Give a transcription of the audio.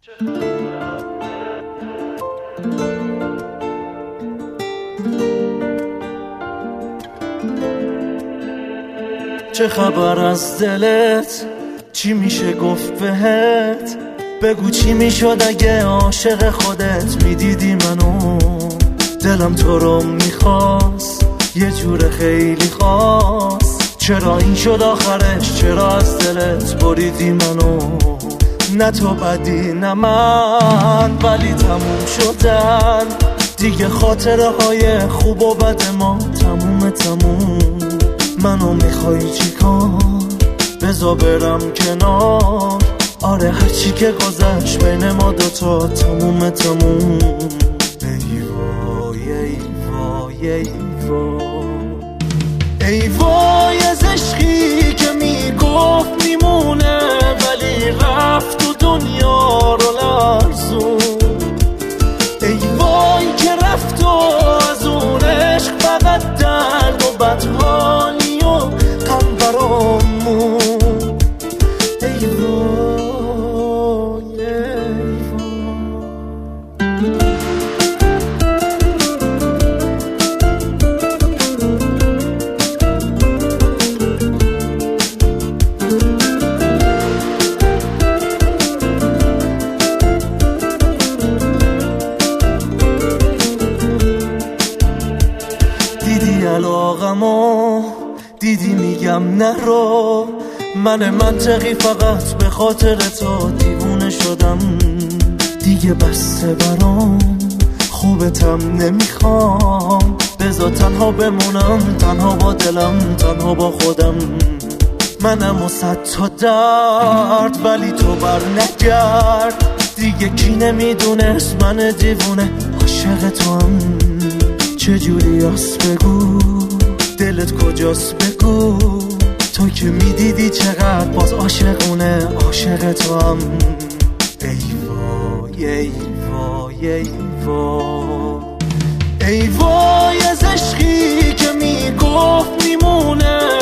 چه خبر از دلت؟ چی میشه گفت بهت؟ بگو چی میشد اگه عاشق خودت میدیدی منو؟ دلم تو رو میخواست یه جور خیلی خاص. چرا این شد آخرش؟ چرا از دلت بریدی منو؟ نه تو بدی نه من، ولی تموم شدن دیگه. خاطره های خوب و بد ما تموم. منو میخوای چیکار؟ بذار برم کنار. آره هرچی که گذشت بین ما دوتا تموم. ای وای ای وای ای وای ای وای از عشقی که میگفت میمونه ولی رفت تو دنیا رو لرزون. ای وای که رفت و از اون عشق فقط درد و بدحالی و غم برامون. ای وای ای دیدی علاقمو؟ دیدی میگم نرو؟ من منطقی فقط به خاطر تو دیوونه شدم. دیگه بسته برام، خوبتم نمیخوام. بذار تنها بمونم، تنها با دلم، تنها با خودم. منم و 100 تا درد ولی تو بر نگرد. دیگه کی نمیدونست من دیوونه عاشق تو هم. چجوری هست بگو؟ دلت کجاست بگو؟ تو که میدیدی چقدر باز عاشقونه عاشق تو هم. ای وای ای وای ای وای ای وای از عشقی که میگفت میمونه